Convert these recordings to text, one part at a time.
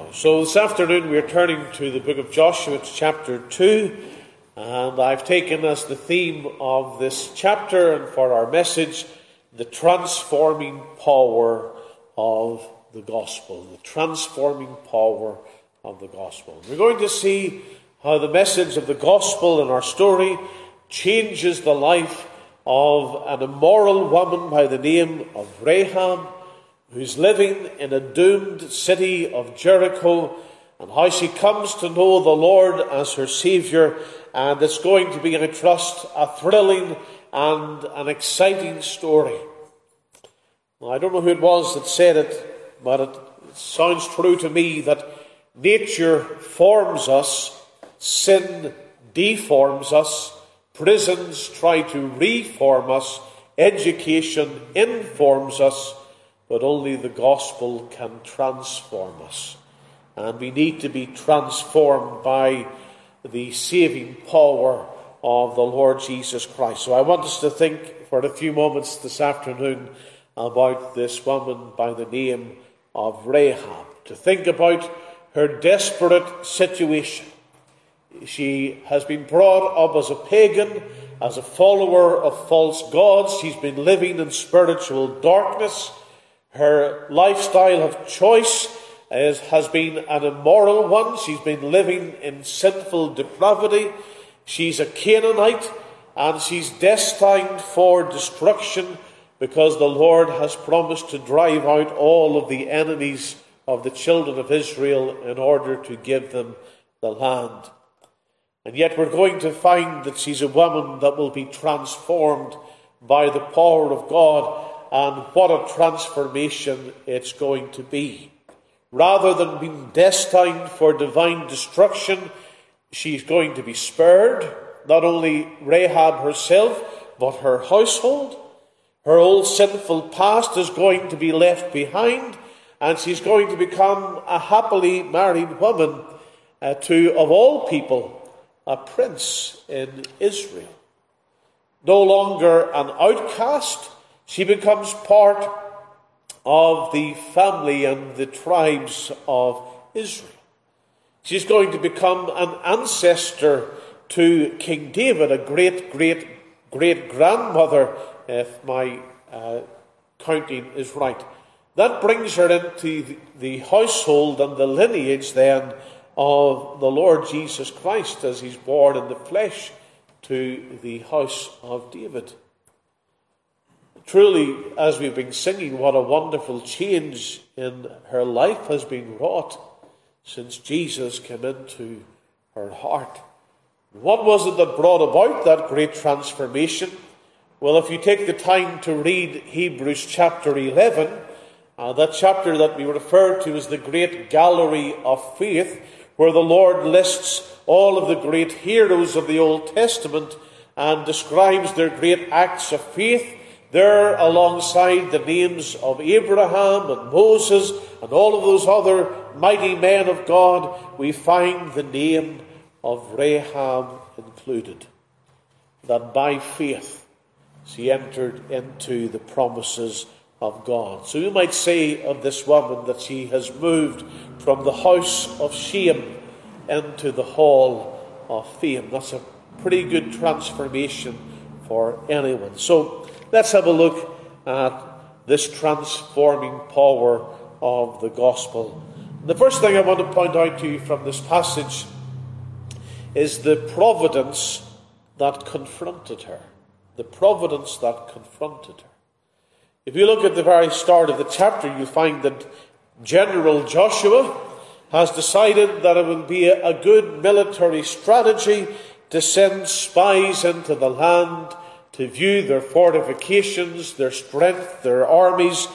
So this afternoon we are turning to the book of Joshua, chapter 2, and I've taken as the theme of this chapter and for our message, the transforming power of the gospel. The transforming power of the gospel. We're going to see how the message of the gospel in our story changes the life of an immoral woman by the name of Rahab, who's living in a doomed city of Jericho, and how she comes to know the Lord as her Saviour. And it's going to be, I trust, a thrilling and an exciting story. Well, I don't know who it was that said it, but it sounds true to me that nature forms us, sin deforms us, prisons try to reform us, education informs us, but only the gospel can transform us. And we need to be transformed by the saving power of the Lord Jesus Christ. So I want us to think for a few moments this afternoon about this woman by the name of Rahab. To think about her desperate situation. She has been brought up as a pagan, as a follower of false gods. She's been living in spiritual darkness. Her lifestyle of choice has been an immoral one. She's been living in sinful depravity. She's a Canaanite, and she's destined for destruction because the Lord has promised to drive out all of the enemies of the children of Israel in order to give them the land. And yet we're going to find that she's a woman that will be transformed by the power of God. And what a transformation it's going to be. Rather than being destined for divine destruction, she's going to be spared. Not only Rahab herself, but her household. Her old sinful past is going to be left behind, and she's going to become a happily married woman to, of all people, a prince in Israel. No longer an outcast, she becomes part of the family and the tribes of Israel. She's going to become an ancestor to King David, a great-great-great-grandmother, if my counting is right. That brings her into the household and the lineage then of the Lord Jesus Christ as he's born in the flesh to the house of David. Truly, as we've been singing, what a wonderful change in her life has been wrought since Jesus came into her heart. What was it that brought about that great transformation? Well, if you take the time to read Hebrews chapter 11, that chapter that we refer to as the Great Gallery of Faith, where the Lord lists all of the great heroes of the Old Testament and describes their great acts of faith, there, alongside the names of Abraham and Moses and all of those other mighty men of God, we find the name of Rahab included. That by faith she entered into the promises of God. So you might say of this woman that she has moved from the house of shame into the hall of fame. That's a pretty good transformation for anyone. So let's have a look at this transforming power of the gospel. The first thing I want to point out to you from this passage is the providence that confronted her. The providence that confronted her. If you look at the very start of the chapter, you'll find that General Joshua has decided that it will be a good military strategy to send spies into the land to view their fortifications, their strength, their armies.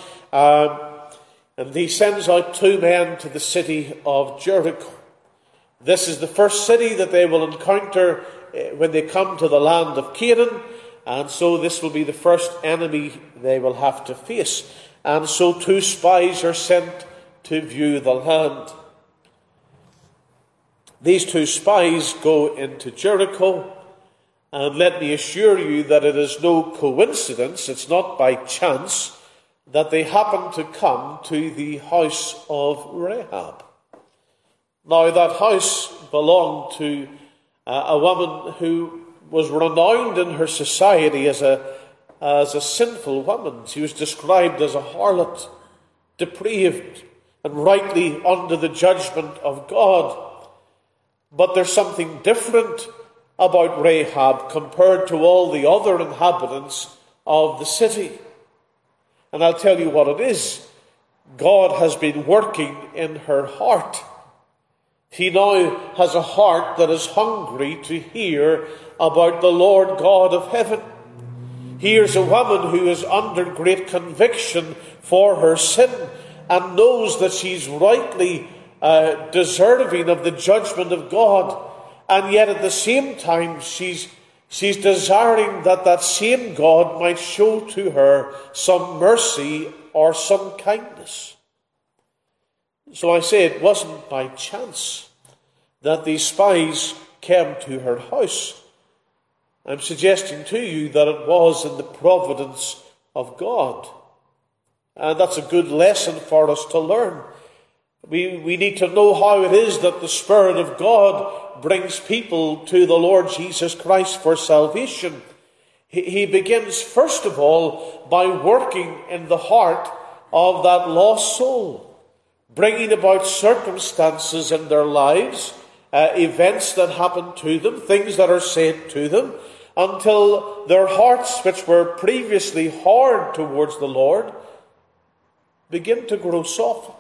And he sends out 2 men to the city of Jericho. This is the first city that they will encounter when they come to the land of Canaan. And so this will be the first enemy they will have to face. And so 2 spies are sent to view the land. These 2 spies go into Jericho. And let me assure you that it is no coincidence, it's not by chance, that they happen to come to the house of Rahab. Now, that house belonged to a woman who was renowned in her society as a sinful woman. She was described as a harlot, depraved, and rightly under the judgment of God. But there's something different about Rahab compared to all the other inhabitants of the city. And I'll tell you what it is. God has been working in her heart. He now has a heart that is hungry to hear about the Lord God of heaven. Here's a woman who is under great conviction for her sin and knows that she's rightly deserving of the judgment of God. And yet at the same time, she's desiring that that same God might show to her some mercy or some kindness. So I say it wasn't by chance that these spies came to her house. I'm suggesting to you that it was in the providence of God. And that's a good lesson for us to learn. We need to know how it is that the Spirit of God brings people to the Lord Jesus Christ for salvation. He begins, first of all, by working in the heart of that lost soul, bringing about circumstances in their lives, events that happen to them, things that are said to them, until their hearts, which were previously hard towards the Lord, begin to grow softened.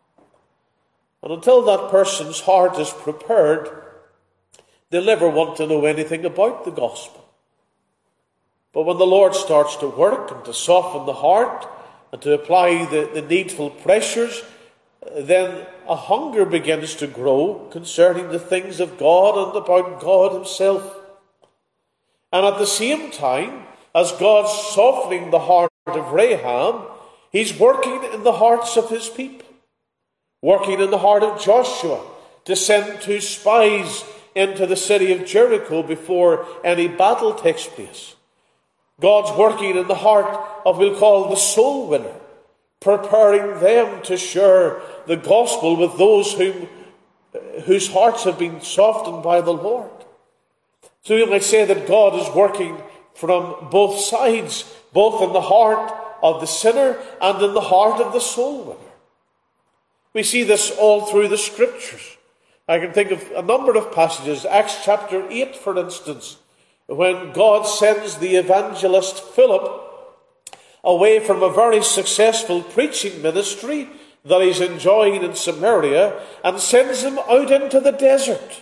And until that person's heart is prepared, they'll never want to know anything about the gospel. But when the Lord starts to work and to soften the heart and to apply the needful pressures, then a hunger begins to grow concerning the things of God and about God himself. And at the same time, as God's softening the heart of Rahab, he's working in the hearts of his people. Working in the heart of Joshua to send 2 spies into the city of Jericho before any battle takes place. God's working in the heart of, we'll call, the soul winner, preparing them to share the gospel with those whose hearts have been softened by the Lord. So you might say that God is working from both sides, both in the heart of the sinner and in the heart of the soul winner. We see this all through the Scriptures. I can think of a number of passages. Acts chapter 8, for instance, when God sends the evangelist Philip away from a very successful preaching ministry that he's enjoying in Samaria and sends him out into the desert.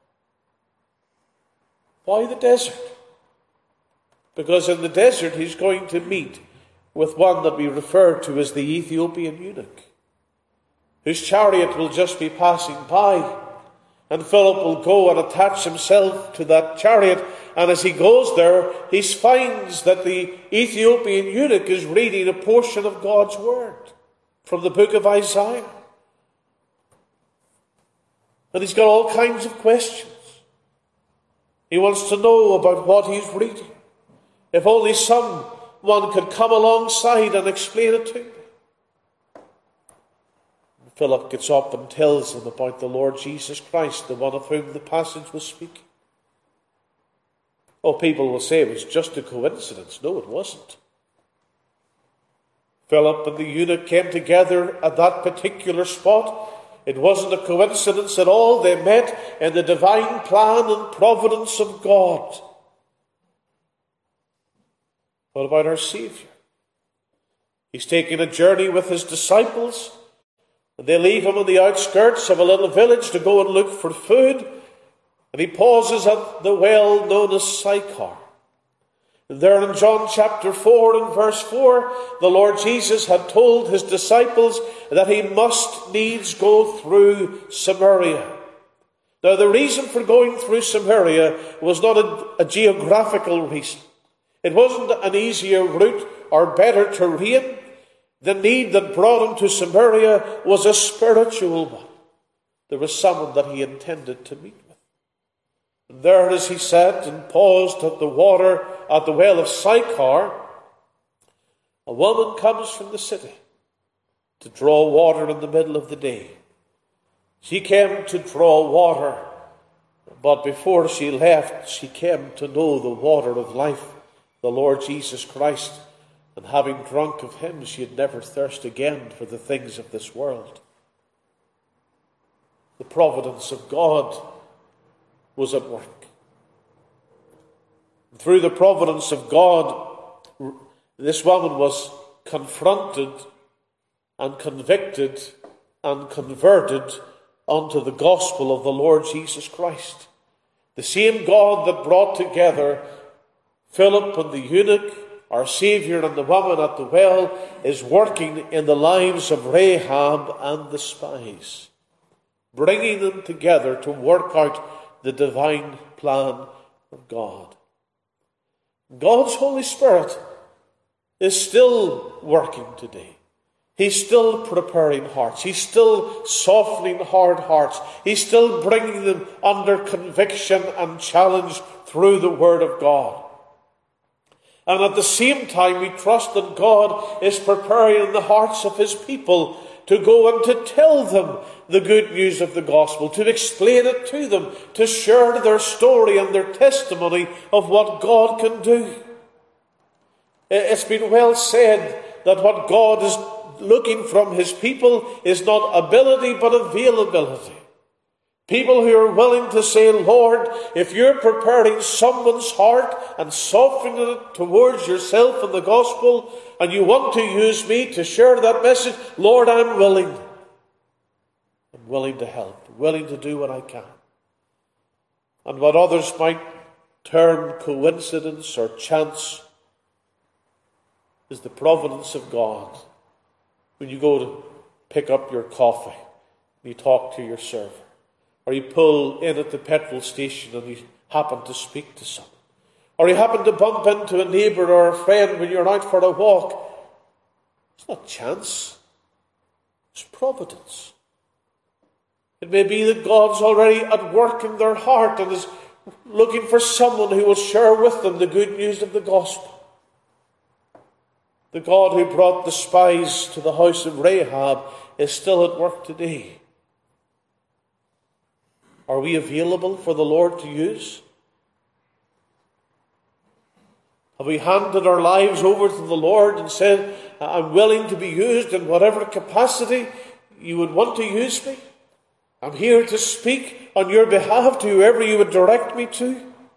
Why the desert? Because in the desert he's going to meet with one that we refer to as the Ethiopian eunuch, whose chariot will just be passing by. And Philip will go and attach himself to that chariot. And as he goes there, he finds that the Ethiopian eunuch is reading a portion of God's word from the book of Isaiah. And he's got all kinds of questions. He wants to know about what he's reading. If only someone could come alongside and explain it to him. Philip gets up and tells him about the Lord Jesus Christ, the one of whom the passage was speaking. Oh, people will say it was just a coincidence. No, it wasn't. Philip and the eunuch came together at that particular spot. It wasn't a coincidence at all. They met in the divine plan and providence of God. What about our Saviour? He's taking a journey with his disciples. And they leave him on the outskirts of a little village to go and look for food. And he pauses at the well known as Sychar. And there in John chapter 4 and verse 4, the Lord Jesus had told his disciples that he must needs go through Samaria. Now the reason for going through Samaria was not a geographical reason. It wasn't an easier route or better terrain. The need that brought him to Samaria was a spiritual one. There was someone that he intended to meet with. And there as he sat and paused at the water, at the well of Sychar, a woman comes from the city to draw water in the middle of the day. She came to draw water, but before she left, she came to know the water of life, the Lord Jesus Christ. And having drunk of him, she'd never thirst again for the things of this world. The providence of God was at work. And through the providence of God, this woman was confronted and convicted and converted unto the gospel of the Lord Jesus Christ. The same God that brought together Philip and the eunuch, our Saviour and the woman at the well, is working in the lives of Rahab and the spies, bringing them together to work out the divine plan of God. God's Holy Spirit is still working today. He's still preparing hearts. He's still softening hard hearts. He's still bringing them under conviction and challenge through the Word of God. And at the same time, we trust that God is preparing the hearts of his people to go and to tell them the good news of the gospel, to explain it to them, to share their story and their testimony of what God can do. It's been well said that what God is looking from his people is not ability but availability. People who are willing to say, Lord, if you're preparing someone's heart and softening it towards yourself and the gospel, and you want to use me to share that message, Lord, I'm willing. I'm willing to help, willing to do what I can. And what others might term coincidence or chance is the providence of God. When you go to pick up your coffee, you talk to your server, or you pull in at the petrol station and you happen to speak to someone, or you happen to bump into a neighbour or a friend when you're out for a walk, it's not chance, it's providence. It may be that God's already at work in their heart and is looking for someone who will share with them the good news of the gospel. The God who brought the spies to the house of Rahab is still at work today. Are we available for the Lord to use? Have we handed our lives over to the Lord and said, I'm willing to be used in whatever capacity you would want to use me? I'm here to speak on your behalf to whoever you would direct me to.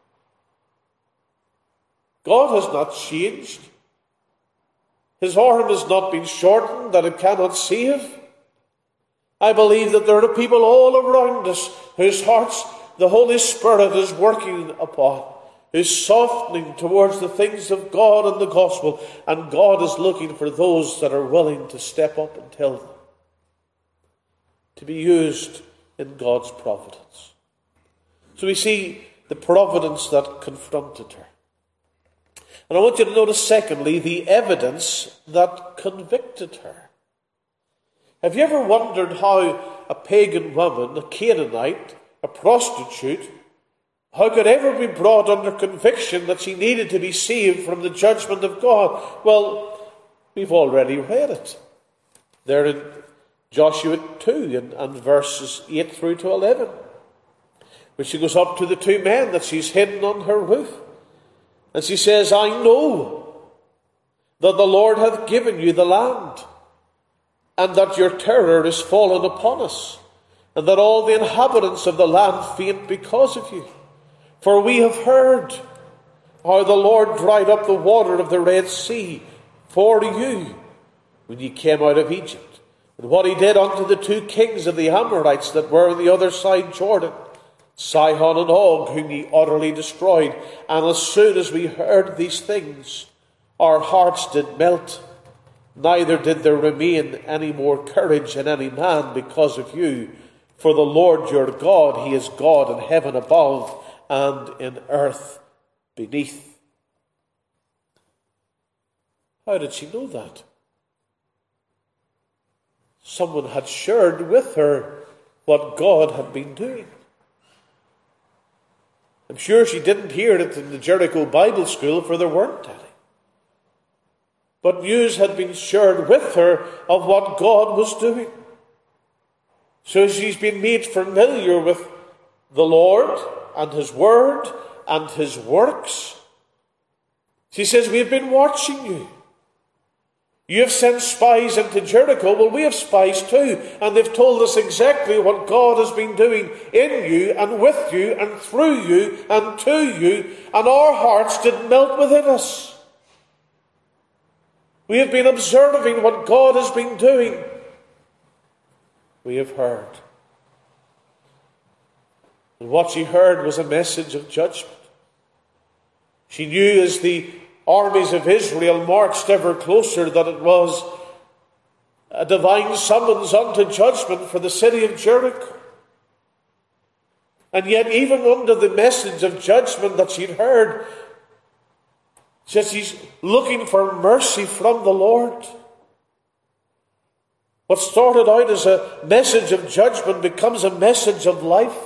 God has not changed. His arm has not been shortened that it cannot save. I believe that there are people all around us whose hearts the Holy Spirit is working upon, who's softening towards the things of God and the gospel, and God is looking for those that are willing to step up and tell them, to be used in God's providence. So we see the providence that confronted her. And I want you to notice, secondly, the evidence that convicted her. Have you ever wondered how a pagan woman, a Canaanite, a prostitute, how could ever be brought under conviction that she needed to be saved from the judgment of God? Well, we've already read it. There in Joshua 2 and verses 8 through to 11. When she goes up to the two men that she's hidden on her roof. And she says, I know that the Lord hath given you the land, and that your terror is fallen upon us, and that all the inhabitants of the land faint because of you. For we have heard how the Lord dried up the water of the Red Sea for you when ye came out of Egypt, and what he did unto the two kings of the Amorites that were on the other side Jordan, Sihon and Og, whom ye utterly destroyed. And as soon as we heard these things, our hearts did melt, neither did there remain any more courage in any man because of you. For the Lord your God, he is God in heaven above and in earth beneath. How did she know that? Someone had shared with her what God had been doing. I'm sure she didn't hear it in the Jericho Bible School, for there weren't any. But news had been shared with her of what God was doing. So she's been made familiar with the Lord and His Word and His works. She says, we have been watching you. You have sent spies into Jericho. Well, we have spies too, and they've told us exactly what God has been doing in you and with you and through you and to you, and our hearts did melt within us. We have been observing what God has been doing. We have heard. And what she heard was a message of judgment. She knew as the armies of Israel marched ever closer that it was a divine summons unto judgment for the city of Jericho. And yet, even under the message of judgment that she'd heard, she's looking for mercy from the Lord. What started out as a message of judgment becomes a message of life.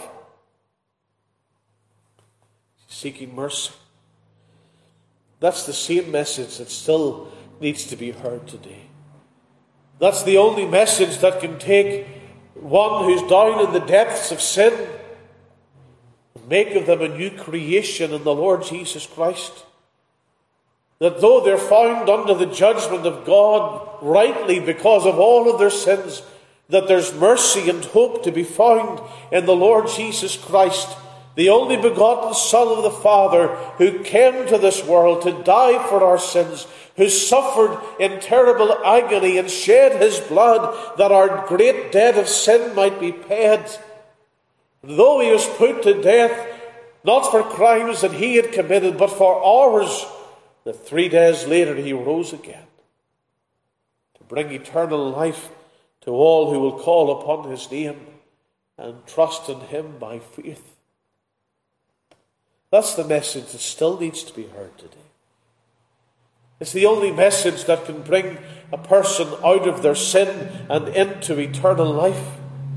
Seeking mercy. That's the same message that still needs to be heard today. That's the only message that can take one who's down in the depths of sin and make of them a new creation in the Lord Jesus Christ. That though they're found under the judgment of God rightly because of all of their sins, that there's mercy and hope to be found in the Lord Jesus Christ, the only begotten Son of the Father, who came to this world to die for our sins, who suffered in terrible agony and shed his blood that our great debt of sin might be paid. Though he was put to death, not for crimes that he had committed, but for ours, that 3 days later he rose again to bring eternal life to all who will call upon his name and trust in him by faith. That's the message that still needs to be heard today. It's the only message that can bring a person out of their sin and into eternal life.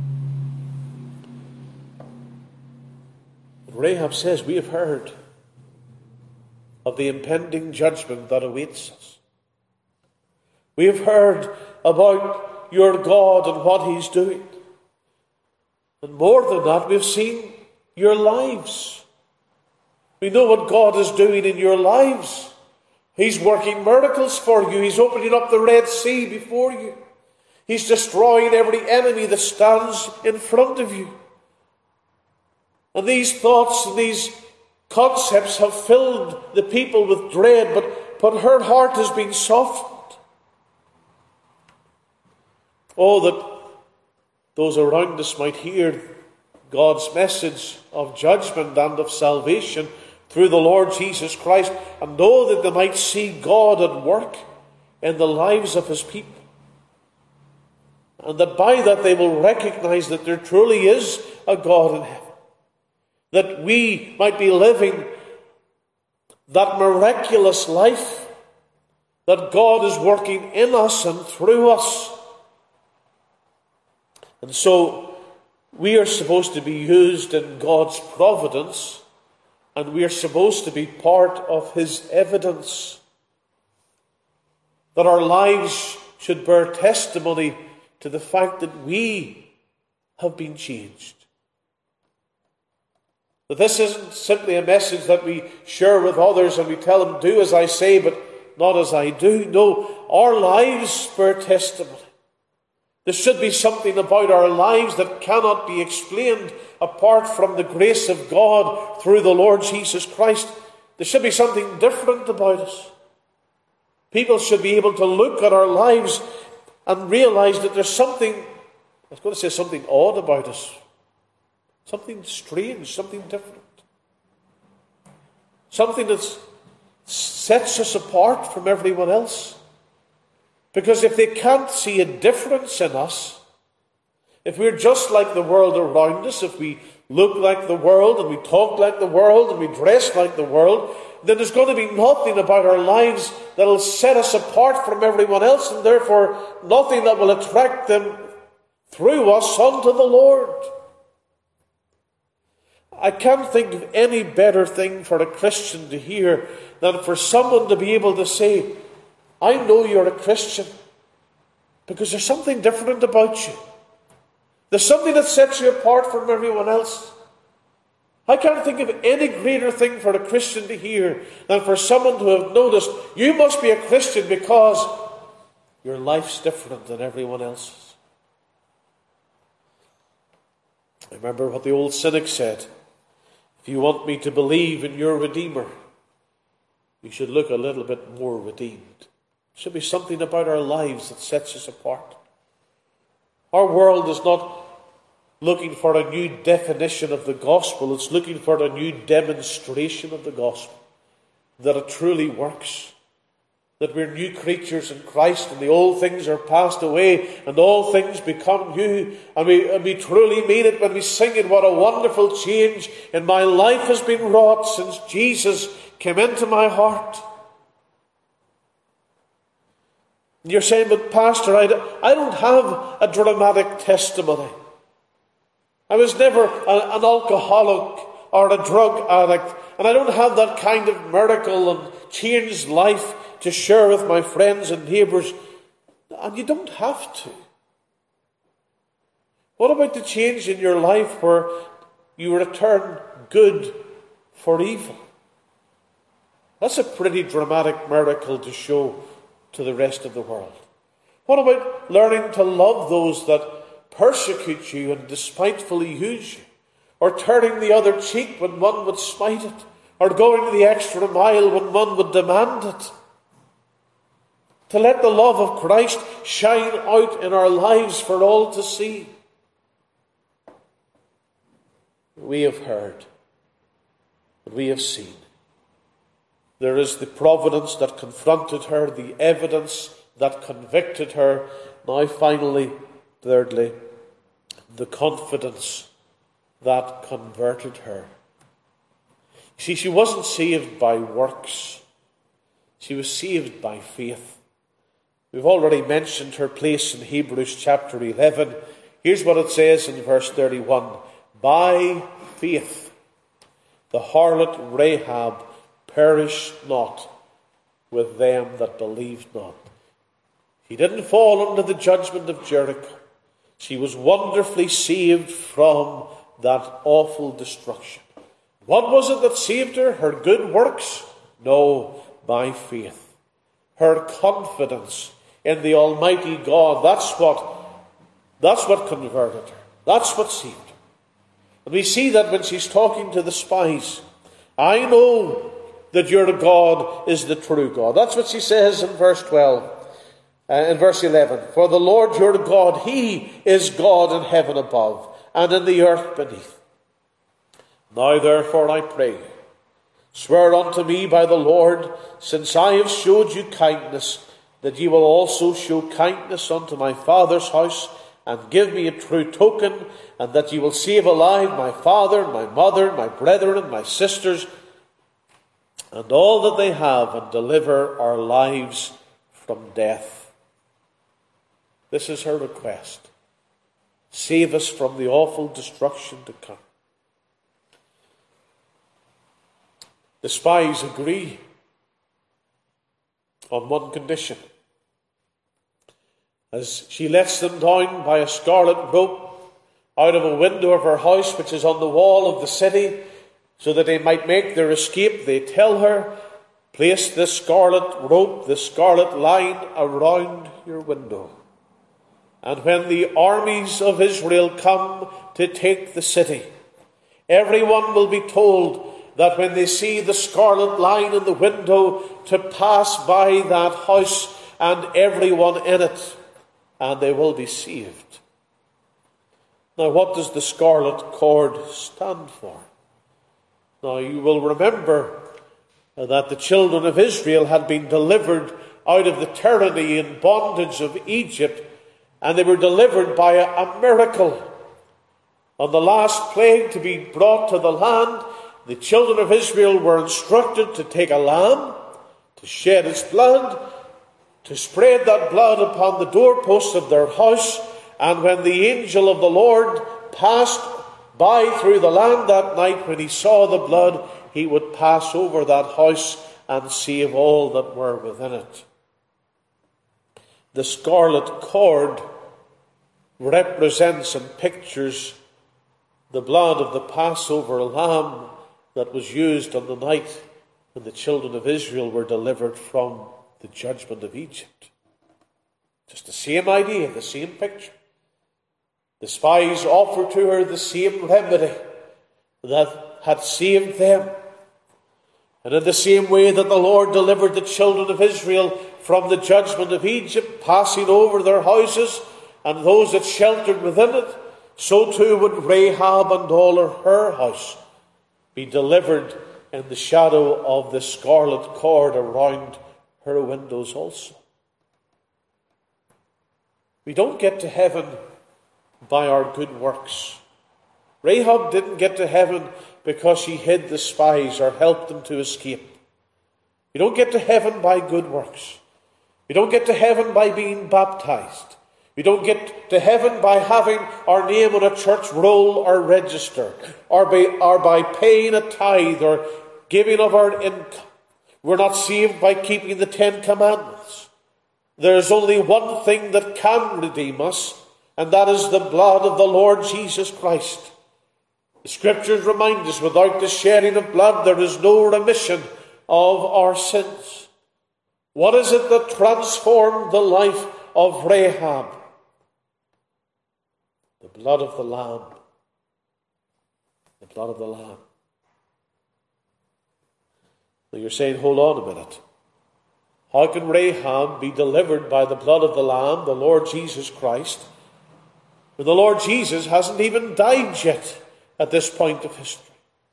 Rahab says, we have heard of the impending judgment that awaits us. We have heard about your God and what He's doing. And more than that, we've seen your lives. We know what God is doing in your lives. He's working miracles for you. He's opening up the Red Sea before you. He's destroying every enemy that stands in front of you. And these thoughts and these concepts have filled the people with dread, but her heart has been softened. Oh, that those around us might hear God's message of judgment and of salvation through the Lord Jesus Christ, and know that they might see God at work in the lives of His people. And that by that they will recognize that there truly is a God in heaven. That we might be living that miraculous life that God is working in us and through us. And so we are supposed to be used in God's providence, and we are supposed to be part of His evidence. That our lives should bear testimony to the fact that we have been changed. That this isn't simply a message that we share with others and we tell them, do as I say, but not as I do. No, our lives bear testimony. There should be something about our lives that cannot be explained apart from the grace of God through the Lord Jesus Christ. There should be something different about us. People should be able to look at our lives and realize that there's something, I was going to say something odd about us. Something strange, something different. Something that sets us apart from everyone else. Because if they can't see a difference in us, if we're just like the world around us, if we look like the world and we talk like the world and we dress like the world, then there's going to be nothing about our lives that will set us apart from everyone else, and therefore nothing that will attract them through us unto the Lord. I can't think of any better thing for a Christian to hear than for someone to be able to say, I know you're a Christian because there's something different about you. There's something that sets you apart from everyone else. I can't think of any greater thing for a Christian to hear than for someone to have noticed, you must be a Christian because your life's different than everyone else's. I remember what the old cynic said. If you want me to believe in your Redeemer, you should look a little bit more redeemed. There should be something about our lives that sets us apart. Our world is not looking for a new definition of the gospel. It's looking for a new demonstration of the gospel. That it truly works. That we're new creatures in Christ and the old things are passed away and all things become new. And we truly mean it when we sing it. What a wonderful change in my life has been wrought since Jesus came into my heart. And you're saying, but Pastor, I don't have a dramatic testimony. I was never an alcoholic or a drug addict, and I don't have that kind of miracle and changed life to share with my friends and neighbours. And you don't have to. What about the change in your life where you return good for evil? That's a pretty dramatic miracle to show to the rest of the world. What about learning to love those that persecute you and despitefully use you, or turning the other cheek when one would smite it, or going the extra mile when one would demand it? To let the love of Christ shine out in our lives for all to see. We have heard, and we have seen. There is the providence that confronted her, the evidence that convicted her. Now finally, thirdly, the confidence that converted her. See, she wasn't saved by works. She was saved by faith. We've already mentioned her place in Hebrews chapter 11. Here's what it says in verse 31. By faith, the harlot Rahab perished not with them that believed not. She didn't fall under the judgment of Jericho. She was wonderfully saved from that awful destruction. What was it that saved her? Her good works? No, by faith. Her confidence in the Almighty God. That's what converted her. That's what saved her. And we see that when she's talking to the spies. I know that your God is the true God. That's what she says in verse 12. In verse 11. For the Lord your God, He is God in heaven above and in the earth beneath. Now therefore I pray you, swear unto me by the Lord, since I have showed you kindness, that ye will also show kindness unto my father's house, and give me a true token, and that ye will save alive my father, my mother, my brethren, and my sisters, and all that they have, and deliver our lives from death. This is her request. Save us from the awful destruction to come. The spies agree on one condition. As she lets them down by a scarlet rope out of a window of her house, which is on the wall of the city, so that they might make their escape, they tell her, place this scarlet rope, this scarlet line around your window. And when the armies of Israel come to take the city, everyone will be told that when they see the scarlet line in the window, to pass by that house and everyone in it, and they will be saved. Now, what does the scarlet cord stand for? Now, you will remember that the children of Israel had been delivered out of the tyranny and bondage of Egypt, and they were delivered by a miracle. On the last plague to be brought to the land, the children of Israel were instructed to take a lamb, to shed its blood, to spread that blood upon the doorposts of their house, and when the angel of the Lord passed by through the land that night, when he saw the blood, he would pass over that house and save all that were within it. The scarlet cord represents and pictures the blood of the Passover lamb that was used on the night when the children of Israel were delivered from the judgment of Egypt. Just the same idea, the same picture. The spies offered to her the same remedy that had saved them. And in the same way that the Lord delivered the children of Israel from the judgment of Egypt, passing over their houses and those that sheltered within it, so too would Rahab and all her house be delivered in the shadow of the scarlet cord around her windows also. We don't get to heaven by our good works. Rahab didn't get to heaven because she hid the spies or helped them to escape. You don't get to heaven by good works. You don't get to heaven by being baptized. You don't get to heaven by having our name on a church roll or register, or by paying a tithe or giving of our income. We're not saved by keeping the 10 Commandments. There's only one thing that can redeem us, and that is the blood of the Lord Jesus Christ. The Scriptures remind us, without the shedding of blood, there is no remission of our sins. What is it that transformed the life of Rahab? The blood of the Lamb. The blood of the Lamb. Now you're saying, hold on a minute. How can Rahab be delivered by the blood of the Lamb, the Lord Jesus Christ, when the Lord Jesus hasn't even died yet at this point of history?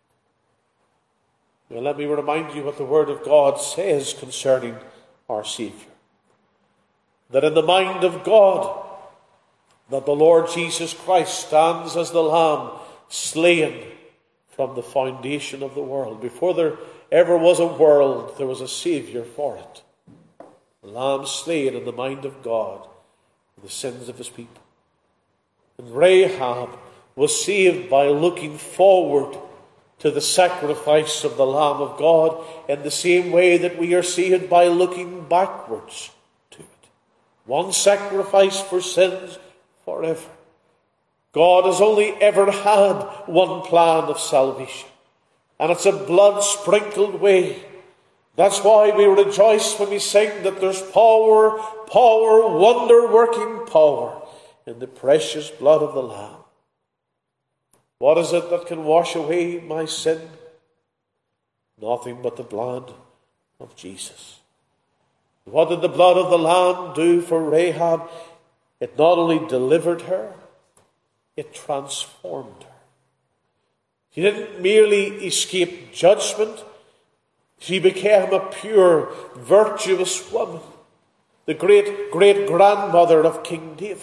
Well, let me remind you what the Word of God says concerning our Saviour. That in the mind of God, that the Lord Jesus Christ stands as the Lamb slain from the foundation of the world. Before there ever was a world, there was a Saviour for it. The Lamb slain in the mind of God for the sins of his people. And Rahab was saved by looking forward to the sacrifice of the Lamb of God in the same way that we are saved by looking backwards to it. One sacrifice for sins forever. God has only ever had one plan of salvation, and it's a blood-sprinkled way. That's why we rejoice when we sing that there's power, wonder-working power in the precious blood of the Lamb. What is it that can wash away my sin? Nothing but the blood of Jesus. What did the blood of the Lamb do for Rahab? It not only delivered her, it transformed her. She didn't merely escape judgment. She became a pure, virtuous woman, the great-great-grandmother of King David.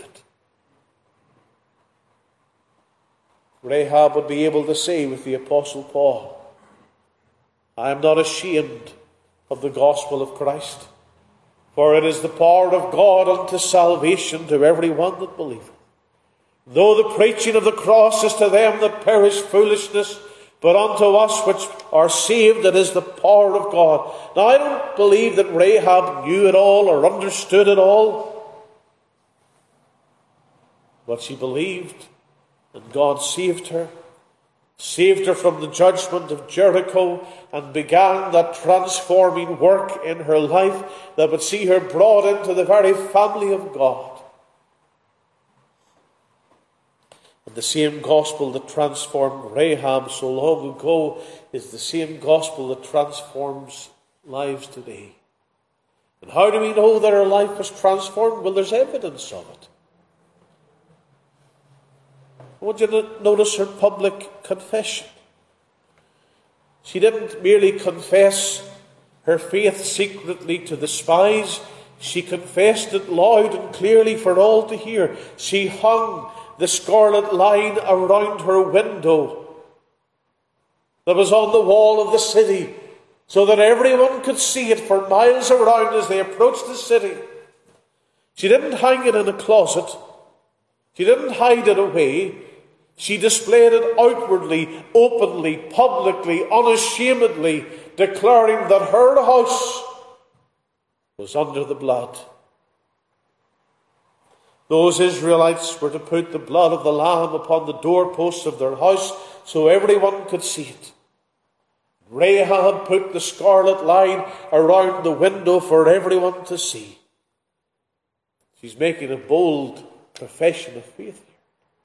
Rahab would be able to say with the Apostle Paul, I am not ashamed of the gospel of Christ, for it is the power of God unto salvation to every one that believeth. Though the preaching of the cross is to them that perish foolishness, but unto us which are saved it is the power of God. Now I don't believe that Rahab knew it all or understood it all, but she believed, and God saved her from the judgment of Jericho, and began that transforming work in her life that would see her brought into the very family of God. And the same gospel that transformed Rahab so long ago is the same gospel that transforms lives today. And how do we know that her life was transformed? Well, there's evidence of it. I want you to notice her public confession. She didn't merely confess her faith secretly to the spies. She confessed it loud and clearly for all to hear. She hung the scarlet line around her window that was on the wall of the city, so that everyone could see it for miles around as they approached the city. She didn't hang it in a closet. She didn't hide it away. She displayed it outwardly, openly, publicly, unashamedly, declaring that her house was under the blood. Those Israelites were to put the blood of the Lamb upon the doorposts of their house so everyone could see it. Rahab put the scarlet line around the window for everyone to see. She's making a bold profession of faith here.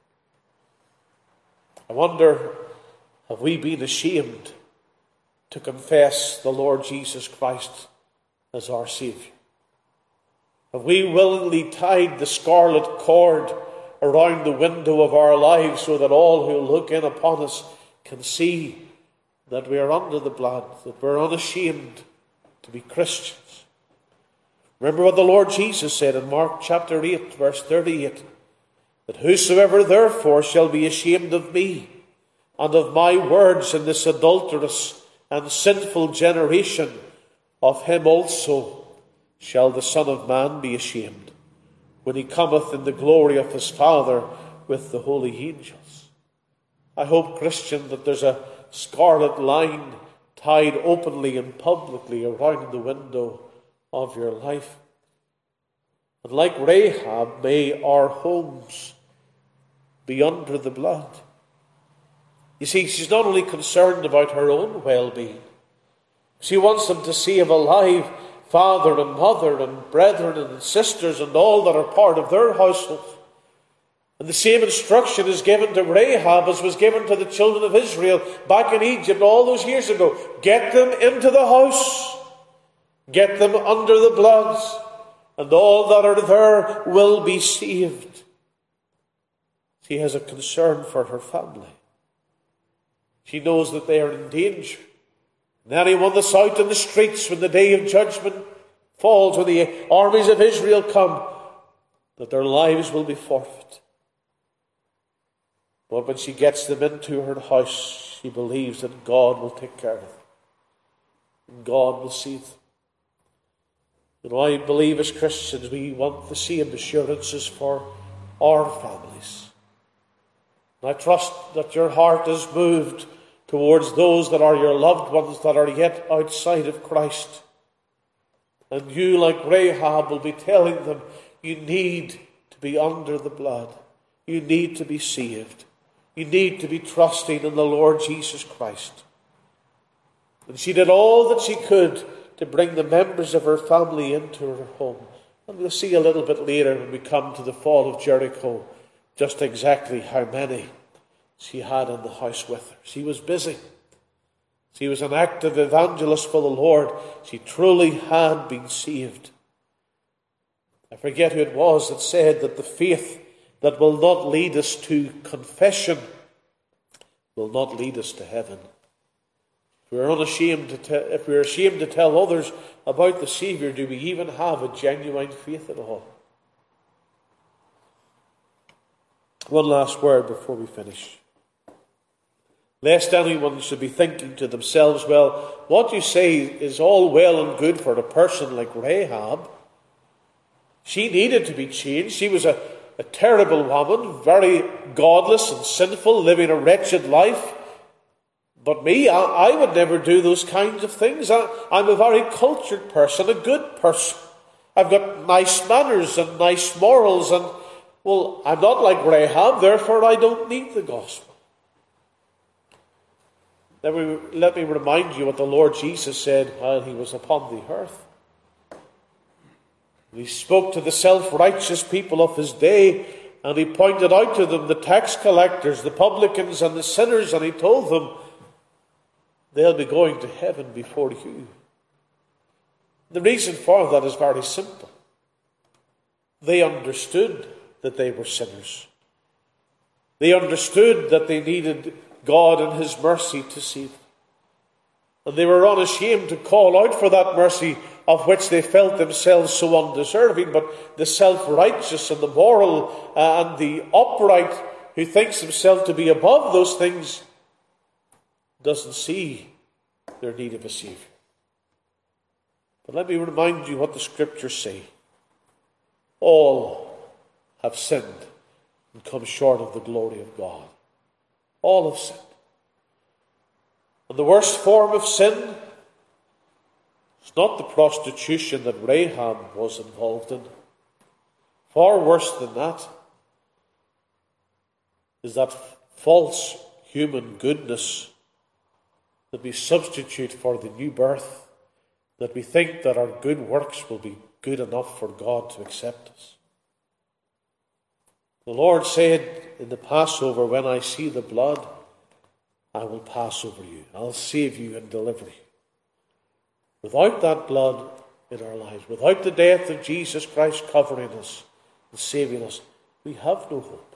I wonder, have we been ashamed to confess the Lord Jesus Christ as our Saviour? Have we willingly tied the scarlet cord around the window of our lives so that all who look in upon us can see that we are under the blood, that we're unashamed to be Christians? Remember what the Lord Jesus said in Mark chapter 8, verse 38, that whosoever therefore shall be ashamed of me and of my words in this adulterous and sinful generation, of him also shall the Son of Man be ashamed, when he cometh in the glory of his Father with the holy angels. I hope, Christian, that there's a scarlet line tied openly and publicly around the window of your life. And like Rahab, may our homes be under the blood. You see, she's not only concerned about her own well-being. She wants them to see him alive, father and mother and brethren and sisters and all that are part of their household. And the same instruction is given to Rahab as was given to the children of Israel back in Egypt all those years ago. Get them into the house. Get them under the blood, and all that are there will be saved. She has a concern for her family. She knows that they are in danger. And anyone that's out in the streets when the day of judgment falls, when the armies of Israel come, that their lives will be forfeit. But when she gets them into her house, she believes that God will take care of them. And God will see them. And I believe as Christians we want the same assurances for our families. And I trust that your heart is moved towards those that are your loved ones that are yet outside of Christ. And you, like Rahab, will be telling them, you need to be under the blood. You need to be saved. You need to be trusting in the Lord Jesus Christ. And she did all that she could to bring the members of her family into her home. And we'll see a little bit later when we come to the fall of Jericho just exactly how many she had in the house with her. She was busy. She was an active evangelist for the Lord. She truly had been saved. I forget who it was that said that the faith that will not lead us to confession will not lead us to heaven. If we're ashamed to tell others about the Saviour, do we even have a genuine faith at all? One last word before we finish. Lest anyone should be thinking to themselves, well, what you say is all well and good for a person like Rahab. She needed to be changed. She was a terrible woman, very godless and sinful, living a wretched life. But me, I would never do those kinds of things. I'm a very cultured person, a good person. I've got nice manners and nice morals, and, well, I'm not like Rahab, therefore I don't need the gospel. Let me remind you what the Lord Jesus said while he was upon the earth. He spoke to the self-righteous people of his day, and he pointed out to them the tax collectors, the publicans and the sinners, and he told them, they'll be going to heaven before you. The reason for that is very simple. They understood that they were sinners. They understood that they needed God and his mercy to save them. And they were unashamed to call out for that mercy of which they felt themselves so undeserving. But the self-righteous and the moral and the upright who thinks himself to be above those things doesn't see their need of a Saviour. But let me remind you what the Scriptures say. All have sinned and come short of the glory of God. All have sinned. And the worst form of sin is not the prostitution that Rahab was involved in. Far worse than that is that false human goodness that we substitute for the new birth, that we think that our good works will be good enough for God to accept us. The Lord said in the Passover, when I see the blood, I will pass over you. I'll save you and deliver you. Without that blood in our lives, without the death of Jesus Christ covering us and saving us, we have no hope.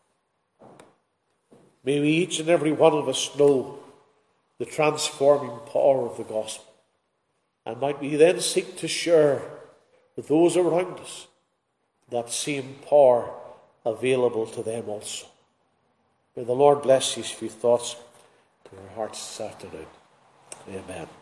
May we each and every one of us know the transforming power of the gospel. And might we then seek to share with those around us that same power available to them also. May the Lord bless these few thoughts to our hearts this afternoon. Amen.